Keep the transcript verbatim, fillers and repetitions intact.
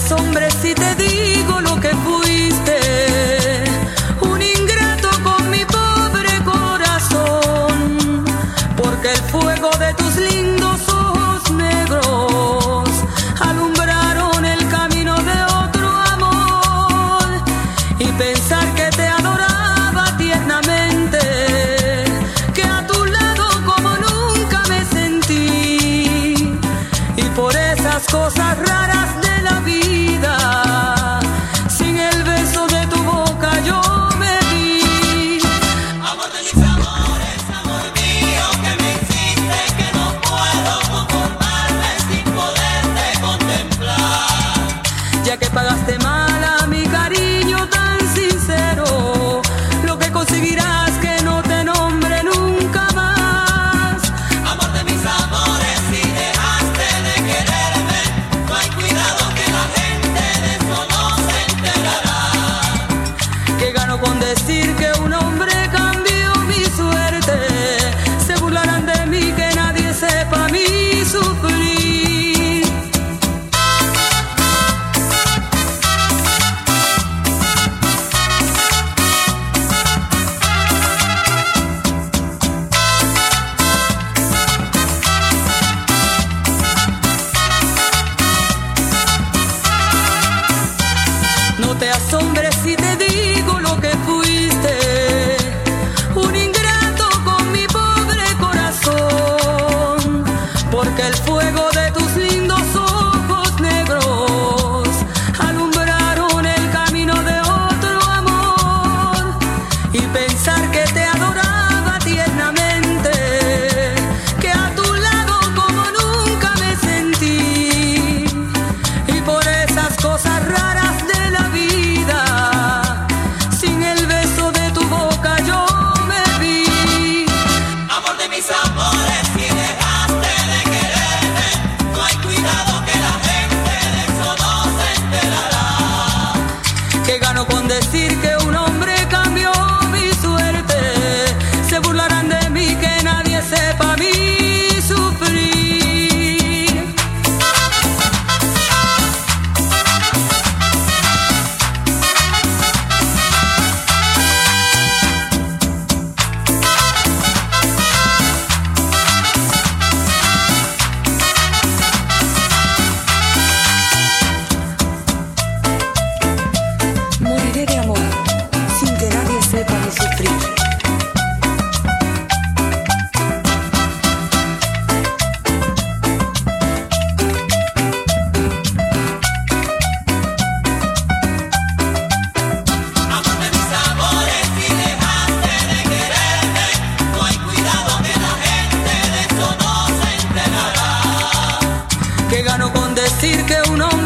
asombres si te digo lo que fuiste, un ingrato con mi pobre corazón, porque el fuego de tus lindos ojos negros alumbraron el camino de otro amor, y pensar que te adoraba tiernamente, que a tu lado como nunca me sentí, y por esas cosas raras de la vida, sin el beso de tu boca yo me vi. Amor de mis amores, amor mío, que me hiciste, que no puedo conformarme sin poderte contemplar. Ya que pagaste mal a mi cariño tan sincero, lo que conseguirás que no te nombre nunca más. Amor de mis amores, si dejaste de quererme, no hay cuidado que la gente de eso no se enterará. Que gano con decir que un hombre cambió mi suerte, se burlarán de mí, que nadie sepa mi sufrir. No te asombres si te digo lo que fuiste, un ingrato con mi pobre corazón, porque el fuego de tus lindos ojos negros alumbraron el camino de otro amor, y pensar que te adoraba tiernamente, que a tu lado como nunca me sentí, y por esas cosas raras de la vida, sin el beso de tu boca yo me vi. Amor de mis amores, si dejaste de quererme, no hay cuidado que la gente de eso no se enterará. Que gano con decir que un hombre cambió mi suerte, se burlarán de mí, que nadie sepa mi sufrir. Moriré de amor sin que nadie sepa mi sufrir. Amor de mis amores, si dejaste de quererme, no hay cuidado que la gente de eso no se enterará. Que gano con decir que un hombre